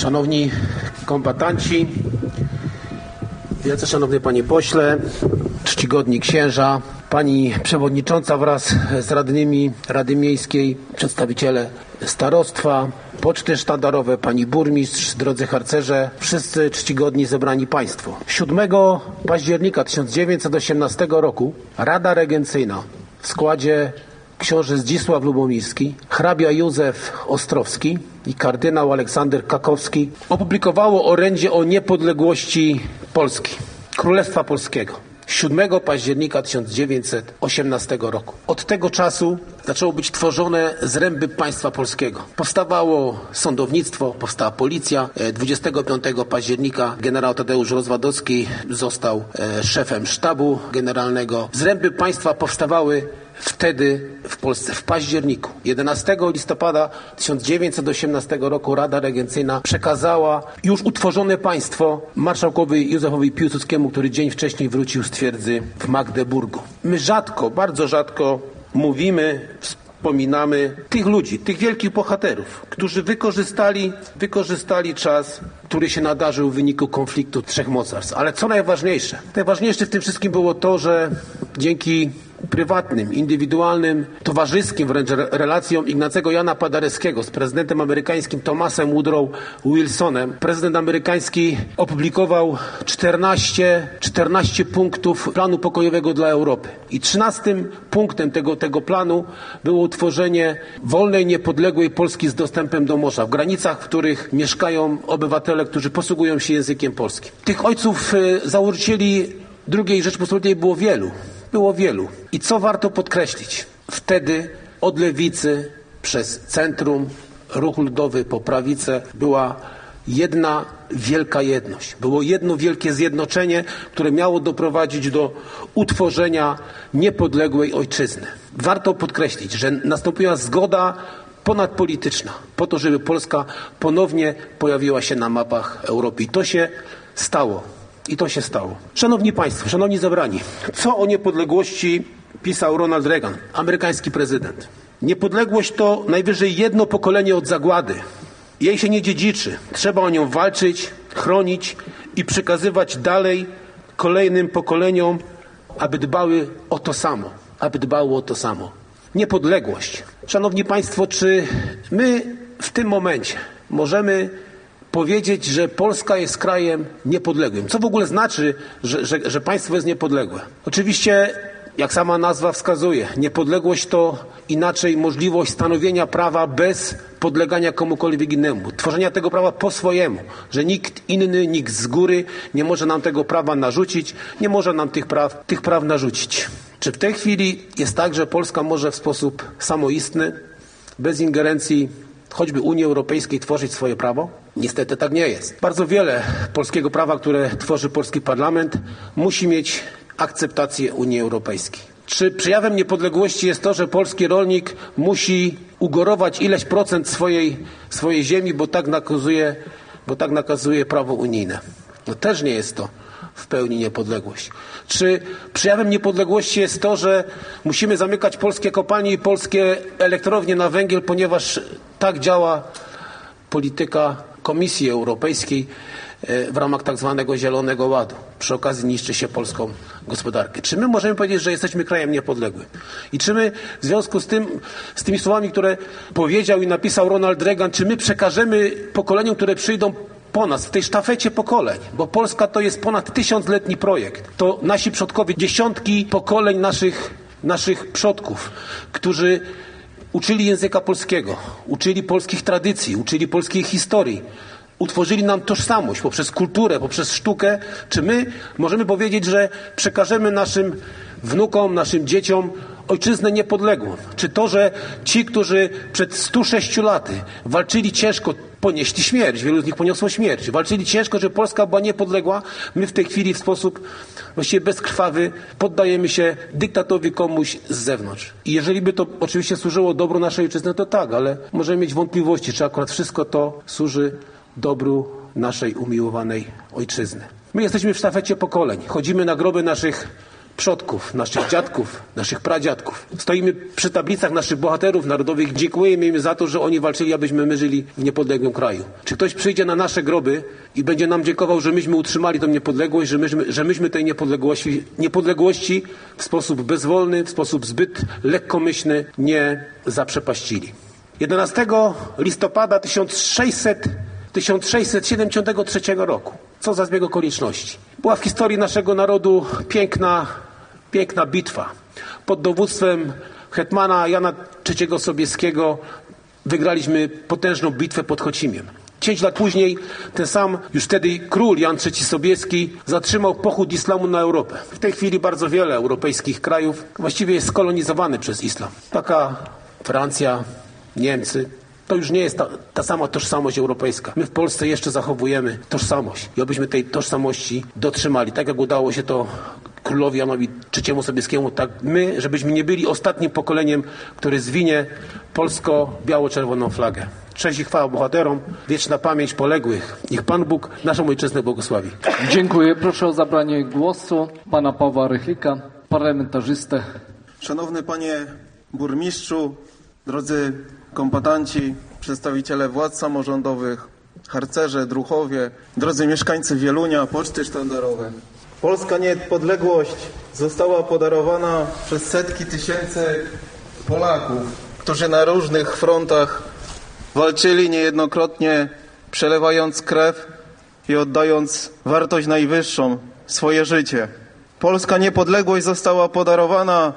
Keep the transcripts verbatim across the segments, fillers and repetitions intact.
Szanowni kombatanci, wielce szanowny panie pośle, czcigodni księża, pani przewodnicząca wraz z radnymi Rady Miejskiej, przedstawiciele starostwa, poczty sztandarowe, pani burmistrz, drodzy harcerze, wszyscy czcigodni zebrani państwo. siódmego października tysiąc dziewięćset osiemnastego roku Rada Regencyjna w składzie książę Zdzisław Lubomirski, hrabia Józef Ostrowski i kardynał Aleksander Kakowski opublikowało orędzie o niepodległości Polski, Królestwa Polskiego. siódmego października tysiąc dziewięćset osiemnastego roku. Od tego czasu zaczęło być tworzone zręby państwa polskiego. Powstawało sądownictwo, powstała policja. dwudziestego piątego października generał Tadeusz Rozwadowski został szefem sztabu generalnego. Zręby państwa powstawały wtedy w Polsce w październiku. jedenastego listopada tysiąc dziewięćset osiemnastego roku Rada Regencyjna przekazała już utworzone państwo marszałkowi Józefowi Piłsudskiemu, który dzień wcześniej wrócił z twierdzy w Magdeburgu. My rzadko, bardzo rzadko mówimy, wspominamy tych ludzi, tych wielkich bohaterów, którzy wykorzystali, wykorzystali czas, który się nadarzył w wyniku konfliktu trzech mocarstw. Ale co najważniejsze? Najważniejsze w tym wszystkim było to, że dzięki prywatnym, indywidualnym, towarzyskim wręcz relacjom Ignacego Jana Paderewskiego z prezydentem amerykańskim Thomasem Woodrow Wilsonem, prezydent amerykański opublikował czternaście, czternaście punktów planu pokojowego dla Europy. I trzynastym punktem tego, tego planu było utworzenie wolnej, niepodległej Polski z dostępem do morza, w granicach, w których mieszkają obywatele, którzy posługują się językiem polskim. Tych ojców założycieli drugiej Rzeczpospolitej było wielu. Było wielu. I co warto podkreślić? Wtedy od lewicy przez centrum, ruch ludowy po prawicę była jedna wielka jedność. Było jedno wielkie zjednoczenie, które miało doprowadzić do utworzenia niepodległej ojczyzny. Warto podkreślić, że nastąpiła zgoda ponadpolityczna po to, żeby Polska ponownie pojawiła się na mapach Europy. I to się stało. I to się stało. Szanowni Państwo, szanowni zebrani, co o niepodległości pisał Ronald Reagan, amerykański prezydent? Niepodległość to najwyżej jedno pokolenie od zagłady. Jej się nie dziedziczy. Trzeba o nią walczyć, chronić i przekazywać dalej kolejnym pokoleniom, aby dbały o to samo. Aby dbały o to samo. Niepodległość. Szanowni Państwo, czy my w tym momencie możemy powiedzieć, że Polska jest krajem niepodległym? Co w ogóle znaczy, że, że, że państwo jest niepodległe? Oczywiście, jak sama nazwa wskazuje, niepodległość to inaczej możliwość stanowienia prawa bez podlegania komukolwiek innemu. Tworzenia tego prawa po swojemu, że nikt inny, nikt z góry nie może nam tego prawa narzucić, nie może nam tych praw, tych praw narzucić. Czy w tej chwili jest tak, że Polska może w sposób samoistny, bez ingerencji choćby Unii Europejskiej tworzyć swoje prawo? Niestety tak nie jest. Bardzo wiele polskiego prawa, które tworzy polski parlament, musi mieć akceptację Unii Europejskiej. Czy przejawem niepodległości jest to, że polski rolnik musi ugorować ileś procent swojej, swojej ziemi, bo tak nakazuje, bo tak nakazuje prawo unijne? No też nie jest to w pełni niepodległość. Czy przejawem niepodległości jest to, że musimy zamykać polskie kopalnie i polskie elektrownie na węgiel, ponieważ tak działa polityka Komisji Europejskiej w ramach tak zwanego Zielonego Ładu. Przy okazji niszczy się polską gospodarkę. Czy my możemy powiedzieć, że jesteśmy krajem niepodległym? I czy my w związku z tym, z tymi słowami, które powiedział i napisał Ronald Reagan, czy my przekażemy pokoleniom, które przyjdą po nas, w tej sztafecie pokoleń, bo Polska to jest ponad tysiącletni projekt. To nasi przodkowie, dziesiątki pokoleń naszych, naszych przodków, którzy uczyli języka polskiego, uczyli polskich tradycji, uczyli polskiej historii, utworzyli nam tożsamość poprzez kulturę, poprzez sztukę. Czy my możemy powiedzieć, że przekażemy naszym wnukom, naszym dzieciom ojczyznę niepodległą? Czy to, że ci, którzy przed stu sześciu laty walczyli ciężko, ponieśli śmierć, wielu z nich poniosło śmierć, walczyli ciężko, żeby Polska była niepodległa, my w tej chwili w sposób właściwie bezkrwawy poddajemy się dyktatowi komuś z zewnątrz. I jeżeli by to oczywiście służyło dobru naszej ojczyzny, to tak, ale możemy mieć wątpliwości, czy akurat wszystko to służy dobru naszej umiłowanej ojczyzny. My jesteśmy w sztafecie pokoleń, chodzimy na groby naszych przodków, naszych dziadków, naszych pradziadków. Stoimy przy tablicach naszych bohaterów narodowych, dziękujemy im za to, że oni walczyli, abyśmy my żyli w niepodległym kraju. Czy ktoś przyjdzie na nasze groby i będzie nam dziękował, że myśmy utrzymali tę niepodległość, że myśmy, że myśmy tej niepodległości, niepodległości w sposób bezwolny, w sposób zbyt lekkomyślny nie zaprzepaścili. jedenastego listopada tysiąc sześćset siedemdziesiątego trzeciego roku. Co za zbieg okoliczności. Była w historii naszego narodu piękna, piękna bitwa. Pod dowództwem hetmana Jana trzeciego Sobieskiego wygraliśmy potężną bitwę pod Chocimiem. Dziesięć lat później ten sam już wtedy król Jan trzeci Sobieski zatrzymał pochód islamu na Europę. W tej chwili bardzo wiele europejskich krajów właściwie jest skolonizowany przez islam. Taka Francja, Niemcy. To już nie jest ta, ta sama tożsamość europejska. My w Polsce jeszcze zachowujemy tożsamość i obyśmy tej tożsamości dotrzymali. Tak jak udało się to królowi Janowi trzeciemu Sobieskiemu, tak my, żebyśmy nie byli ostatnim pokoleniem, które zwinie polsko-biało-czerwoną flagę. Cześć i chwała bohaterom, wieczna pamięć poległych. Niech Pan Bóg naszą ojczyznę błogosławi. Dziękuję. Proszę o zabranie głosu pana Pawła Rychlika, parlamentarzystę. Szanowny Panie Burmistrzu, drodzy kombatanci, przedstawiciele władz samorządowych, harcerze, druhowie, drodzy mieszkańcy Wielunia, poczty sztandarowe. Polska niepodległość została podarowana przez setki tysięcy Polaków, którzy na różnych frontach walczyli niejednokrotnie, przelewając krew i oddając wartość najwyższą, swoje życie. Polska niepodległość została podarowana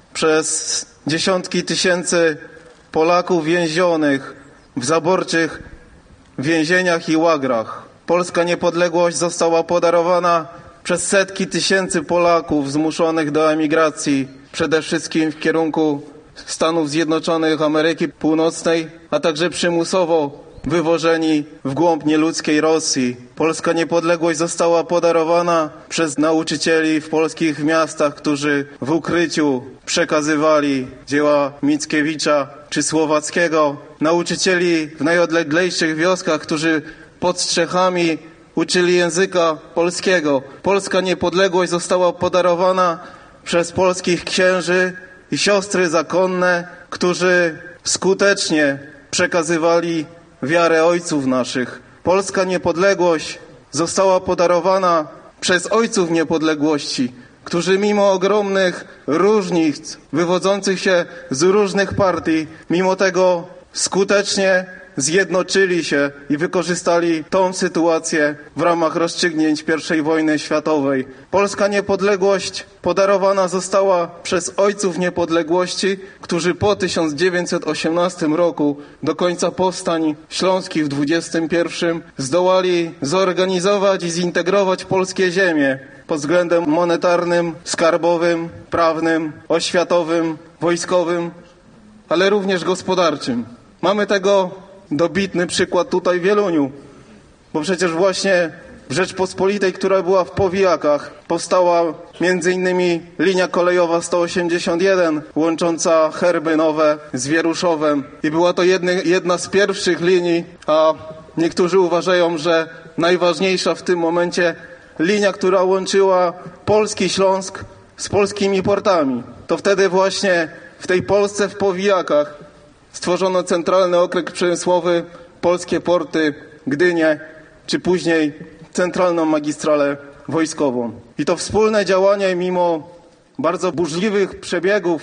przez dziesiątki tysięcy Polaków więzionych w zaborczych więzieniach i łagrach. Polska niepodległość została podarowana przez setki tysięcy Polaków zmuszonych do emigracji, przede wszystkim w kierunku Stanów Zjednoczonych Ameryki Północnej, a także przymusowo wywożeni w głąb nieludzkiej Rosji. Polska niepodległość została podarowana przez nauczycieli w polskich miastach, którzy w ukryciu przekazywali dzieła Mickiewicza czy Słowackiego. Nauczycieli w najodleglejszych wioskach, którzy pod strzechami uczyli języka polskiego. Polska niepodległość została podarowana przez polskich księży i siostry zakonne, którzy skutecznie przekazywali wiarę ojców naszych. Polska niepodległość została podarowana przez ojców niepodległości, którzy mimo ogromnych różnic wywodzących się z różnych partii, mimo tego skutecznie zjednoczyli się i wykorzystali tą sytuację w ramach rozstrzygnięć pierwszej wojny światowej. Polska niepodległość podarowana została przez ojców niepodległości, którzy po tysiąc dziewięćset osiemnastym roku do końca powstań śląskich w dwudziestym pierwszym zdołali zorganizować i zintegrować polskie ziemie pod względem monetarnym, skarbowym, prawnym, oświatowym, wojskowym, ale również gospodarczym. Mamy tego dobitny przykład tutaj w Wieluniu, bo przecież właśnie w Rzeczpospolitej, która była w powijakach, powstała między innymi linia kolejowa sto osiemdziesiąt jeden łącząca Herby Nowe z Wieruszowem i była to jedny, jedna z pierwszych linii, a niektórzy uważają, że najważniejsza w tym momencie linia, która łączyła polski Śląsk z polskimi portami. To wtedy właśnie w tej Polsce w powijakach stworzono centralny okręg przemysłowy, polskie porty, Gdynię, czy później centralną magistralę wojskową. I to wspólne działanie mimo bardzo burzliwych przebiegów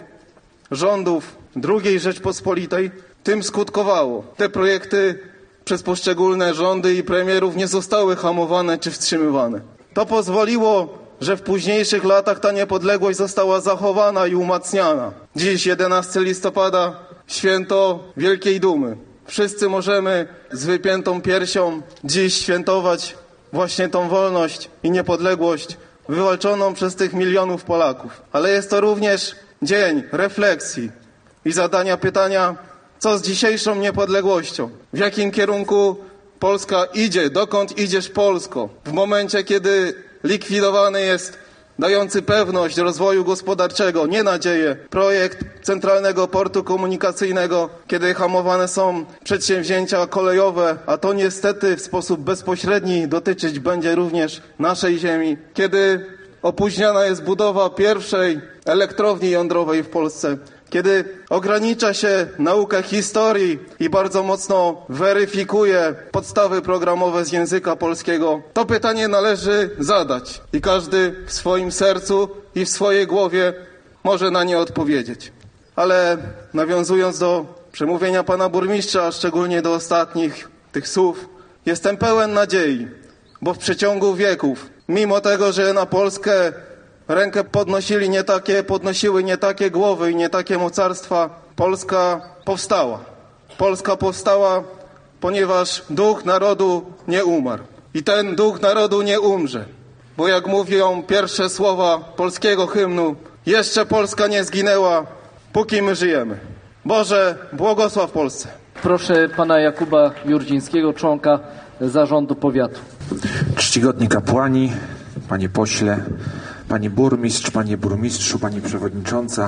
rządów drugiej Rzeczpospolitej tym skutkowało. Te projekty przez poszczególne rządy i premierów nie zostały hamowane czy wstrzymywane. To pozwoliło, że w późniejszych latach ta niepodległość została zachowana i umacniana. Dziś, jedenastego listopada, święto wielkiej dumy. Wszyscy możemy z wypiętą piersią dziś świętować właśnie tą wolność i niepodległość wywalczoną przez tych milionów Polaków. Ale jest to również dzień refleksji i zadania pytania, co z dzisiejszą niepodległością? W jakim kierunku Polska idzie? Dokąd idziesz, Polsko? W momencie, kiedy likwidowany jest dający pewność rozwoju gospodarczego, nie nadzieję, projekt Centralnego Portu Komunikacyjnego, kiedy hamowane są przedsięwzięcia kolejowe, a to niestety w sposób bezpośredni dotyczyć będzie również naszej ziemi, kiedy opóźniana jest budowa pierwszej elektrowni jądrowej w Polsce, kiedy ogranicza się naukę historii i bardzo mocno weryfikuje podstawy programowe z języka polskiego, to pytanie należy zadać i każdy w swoim sercu i w swojej głowie może na nie odpowiedzieć. Ale nawiązując do przemówienia pana burmistrza, a szczególnie do ostatnich tych słów, jestem pełen nadziei, bo w przeciągu wieków, mimo tego, że na Polskę rękę podnosili nie takie, podnosiły nie takie głowy i nie takie mocarstwa, Polska powstała. Polska powstała, ponieważ duch narodu nie umarł. I ten duch narodu nie umrze. Bo jak mówią pierwsze słowa polskiego hymnu, jeszcze Polska nie zginęła, póki my żyjemy. Boże, błogosław Polsce. Proszę pana Jakuba Jurdzińskiego, członka zarządu powiatu. Czcigodni kapłani, panie pośle, panie burmistrz, panie burmistrzu, pani przewodnicząca,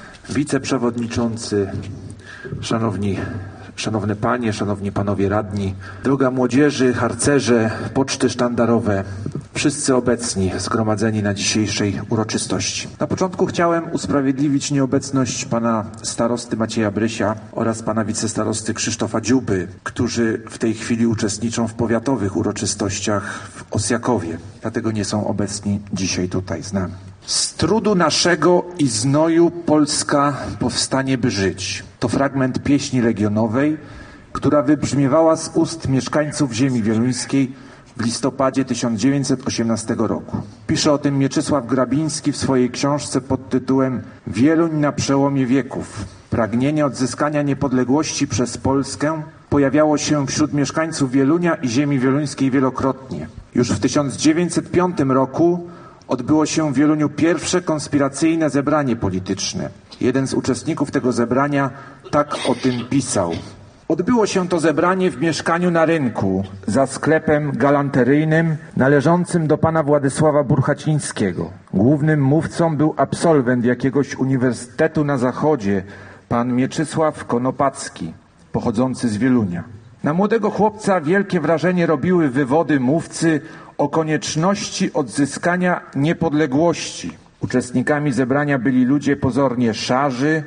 wiceprzewodniczący, szanowni, szanowne panie, szanowni panowie radni, droga młodzieży, harcerze, poczty sztandarowe, wszyscy obecni zgromadzeni na dzisiejszej uroczystości. Na początku chciałem usprawiedliwić nieobecność pana starosty Macieja Brysia oraz pana wicestarosty Krzysztofa Dziuby, którzy w tej chwili uczestniczą w powiatowych uroczystościach w Osjakowie. Dlatego nie są obecni dzisiaj tutaj z nami. Z trudu naszego i znoju Polska powstanie, by żyć. To fragment pieśni legionowej, która wybrzmiewała z ust mieszkańców ziemi wieluńskiej w listopadzie tysiąc dziewięćset osiemnastego roku. Pisze o tym Mieczysław Grabiński w swojej książce pod tytułem Wieluń na przełomie wieków. Pragnienie odzyskania niepodległości przez Polskę pojawiało się wśród mieszkańców Wielunia i ziemi wieluńskiej wielokrotnie. Już w tysiąc dziewięćset piątym roku odbyło się w Wieluniu pierwsze konspiracyjne zebranie polityczne. Jeden z uczestników tego zebrania tak o tym pisał. Odbyło się to zebranie w mieszkaniu na rynku, za sklepem galanteryjnym należącym do pana Władysława Burchacińskiego. Głównym mówcą był absolwent jakiegoś uniwersytetu na zachodzie, pan Mieczysław Konopacki, pochodzący z Wielunia. Na młodego chłopca wielkie wrażenie robiły wywody mówcy o konieczności odzyskania niepodległości. Uczestnikami zebrania byli ludzie pozornie szarzy,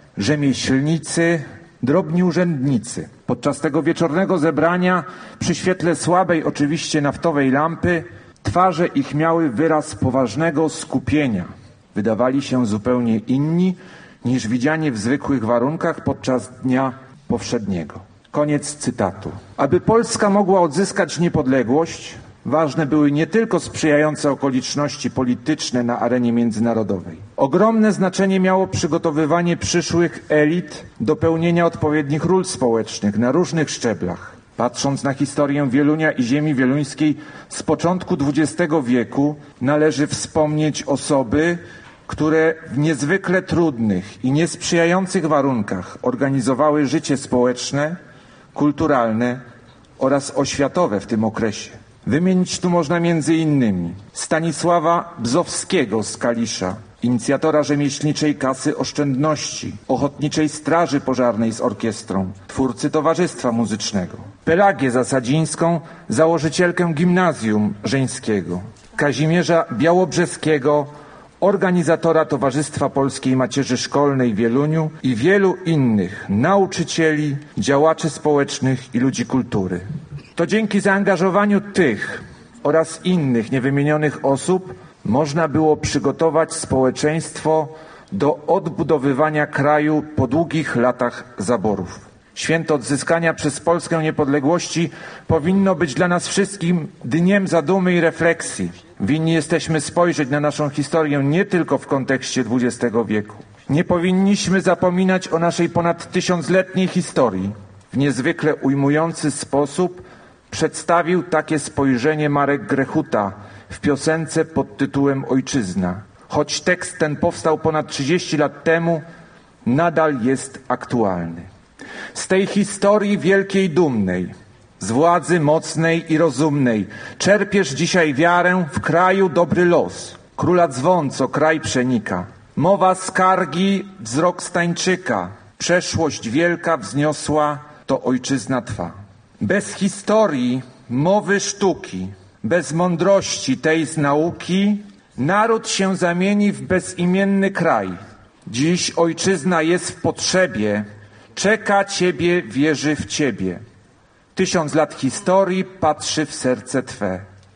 rzemieślnicy, drobni urzędnicy. Podczas tego wieczornego zebrania, przy świetle słabej oczywiście naftowej lampy, twarze ich miały wyraz poważnego skupienia. Wydawali się zupełnie inni niż widziani w zwykłych warunkach podczas dnia powszedniego. Koniec cytatu. Aby Polska mogła odzyskać niepodległość, ważne były nie tylko sprzyjające okoliczności polityczne na arenie międzynarodowej. Ogromne znaczenie miało przygotowywanie przyszłych elit do pełnienia odpowiednich ról społecznych na różnych szczeblach. Patrząc na historię Wielunia i ziemi wieluńskiej z początku dwudziestego wieku, należy wspomnieć osoby, które w niezwykle trudnych i niesprzyjających warunkach organizowały życie społeczne, kulturalne oraz oświatowe w tym okresie. Wymienić tu można między innymi Stanisława Bzowskiego z Kalisza, inicjatora rzemieślniczej Kasy Oszczędności, Ochotniczej Straży Pożarnej z orkiestrą, twórcy Towarzystwa Muzycznego, Pelagię Zasadzińską, założycielkę Gimnazjum Żeńskiego, Kazimierza Białobrzeskiego, organizatora Towarzystwa Polskiej Macierzy Szkolnej w Wieluniu i wielu innych nauczycieli, działaczy społecznych i ludzi kultury. To dzięki zaangażowaniu tych oraz innych niewymienionych osób można było przygotować społeczeństwo do odbudowywania kraju po długich latach zaborów. Święto odzyskania przez Polskę niepodległości powinno być dla nas wszystkim dniem zadumy i refleksji. Winni jesteśmy spojrzeć na naszą historię nie tylko w kontekście dwudziestego wieku. Nie powinniśmy zapominać o naszej ponad tysiącletniej historii. W niezwykle ujmujący sposób przedstawił takie spojrzenie Marek Grechuta w piosence pod tytułem Ojczyzna. Choć tekst ten powstał ponad trzydzieści lat temu, nadal jest aktualny. Z tej historii wielkiej dumnej, z władzy mocnej i rozumnej, czerpiesz dzisiaj wiarę w kraju dobry los. Króla dzwon, co kraj przenika. Mowa skargi, wzrok stańczyka. Przeszłość wielka wzniosła, to ojczyzna twa. Bez historii, mowy sztuki, bez mądrości tej z nauki, Naród się zamieni w bezimienny kraj. Dziś ojczyzna jest w potrzebie, czeka Ciebie, wierzy w Ciebie. Tysiąc lat historii patrzy w serce Twe.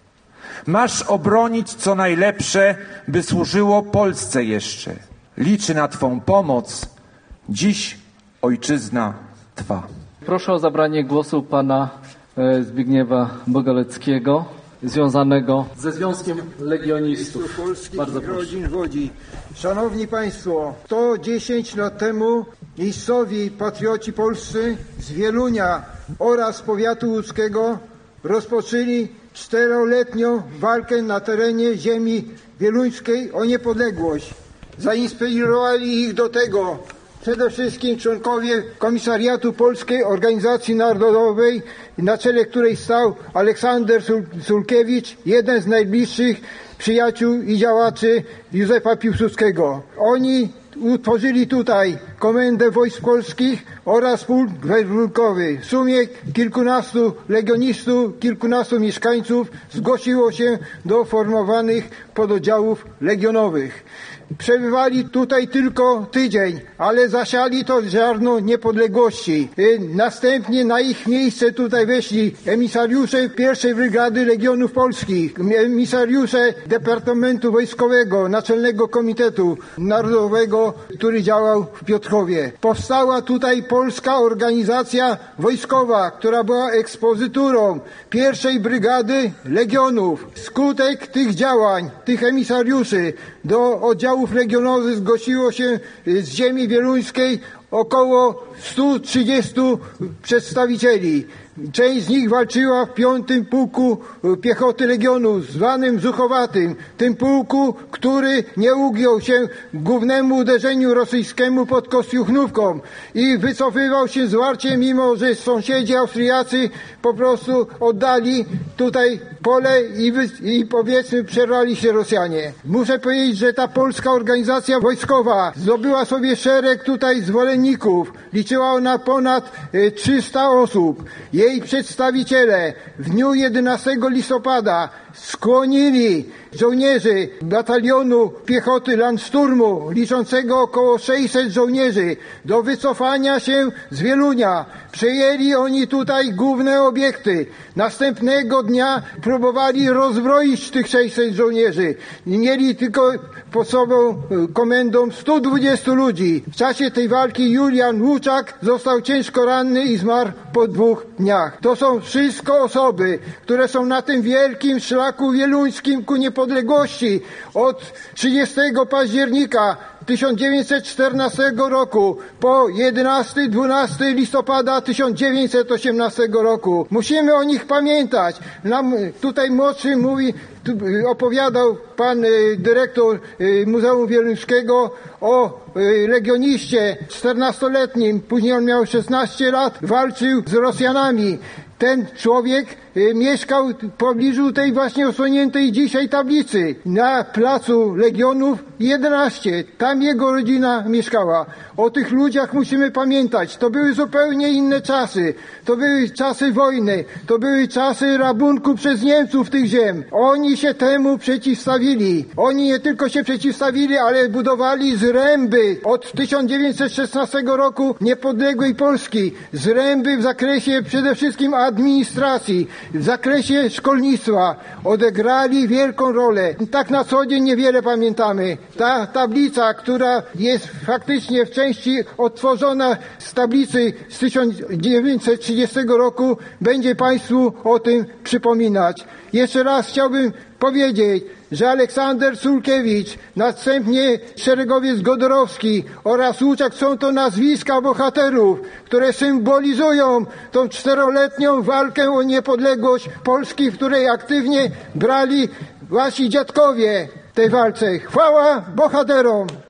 Masz obronić co najlepsze, by służyło Polsce jeszcze. Liczy na Twą pomoc, dziś ojczyzna Twa. Proszę o zabranie głosu pana e, Zbigniewa Bogaleckiego, związanego ze Związkiem Legionistów. Polskich Bardzo proszę. Rodzin w Łodzi. Szanowni Państwo, sto dziesięć lat temu miejscowi patrioci polscy z Wielunia oraz powiatu łódzkiego rozpoczęli czteroletnią walkę na terenie ziemi wieluńskiej o niepodległość. Zainspirowali ich do tego przede wszystkim członkowie Komisariatu Polskiej Organizacji Narodowej, na czele której stał Aleksander Sulkiewicz, jeden z najbliższych przyjaciół i działaczy Józefa Piłsudskiego. Oni utworzyli tutaj Komendę Wojsk Polskich oraz pułk wojskowy. W sumie kilkunastu legionistów, kilkunastu mieszkańców zgłosiło się do formowanych pododdziałów legionowych. Przebywali tutaj tylko tydzień, ale zasiali to ziarno niepodległości. Następnie na ich miejsce tutaj weszli emisariusze pierwszej Brygady Legionów Polskich, emisariusze Departamentu Wojskowego, Naczelnego Komitetu Narodowego, który działał w Piotrkowie. Powstała tutaj Polska Organizacja Wojskowa, która była ekspozyturą pierwszej Brygady Legionów. Skutek tych działań, tych emisariuszy do oddziałów legionowych zgłosiło się z ziemi wieluńskiej około stu trzydziestu przedstawicieli. Część z nich walczyła w piątym Pułku Piechoty Legionu, zwanym Zuchowatym. Tym pułku, który nie ugiął się głównemu uderzeniu rosyjskiemu pod Kostiuchnówką i wycofywał się zwarcie, mimo że sąsiedzi Austriacy po prostu oddali tutaj pole i, wy, i powiedzmy przerwali się Rosjanie. Muszę powiedzieć, że ta polska organizacja wojskowa zdobyła sobie szereg tutaj zwolenników. Liczyła ona ponad trzysta osób. Jej przedstawiciele w dniu jedenastego listopada skłonili żołnierzy batalionu piechoty Landsturmu, liczącego około sześćset żołnierzy, do wycofania się z Wielunia. Przejęli oni tutaj główne obiekty. Następnego dnia próbowali rozbroić tych sześćset żołnierzy. I mieli tylko pod sobą komendą stu dwudziestu ludzi. W czasie tej walki Julian Łuczak został ciężko ranny i zmarł po dwóch dniach. To są wszystko osoby, które są na tym wielkim szlaku wieluńskim ku niepodległości. Od trzydziestego października tysiąc dziewięćset czternastego roku po jedenastego dwunastego listopada tysiąc dziewięćset osiemnastego roku. Musimy o nich pamiętać. Nam tutaj młodszy mówi, tu opowiadał pan dyrektor Muzeum Wieluńskiego o legioniście czternastoletnim, później on miał szesnaście lat, walczył z Rosjanami. Ten człowiek mieszkał w pobliżu tej właśnie osłoniętej dzisiaj tablicy na placu Legionów jedenaście. Tam jego rodzina mieszkała. O tych ludziach musimy pamiętać. To były zupełnie inne czasy. To były czasy wojny. To były czasy rabunku przez Niemców tych ziem. Oni się temu przeciwstawili. Oni nie tylko się przeciwstawili, ale budowali zręby od tysiąc dziewięćset szesnastego roku niepodległej Polski. Zręby w zakresie przede wszystkim administracji, w zakresie szkolnictwa. Odegrali wielką rolę. Tak na co dzień niewiele pamiętamy. Ta tablica, która jest faktycznie w części odtworzona z tablicy z tysiąc dziewięćset trzydziestego roku, będzie Państwu o tym przypominać. Jeszcze raz chciałbym powiedzieć, że Aleksander Sulkiewicz, następnie szeregowiec Godorowski oraz Łuczak są to nazwiska bohaterów, które symbolizują tą czteroletnią walkę o niepodległość Polski, w której aktywnie brali wasi dziadkowie w tej walce. Chwała bohaterom!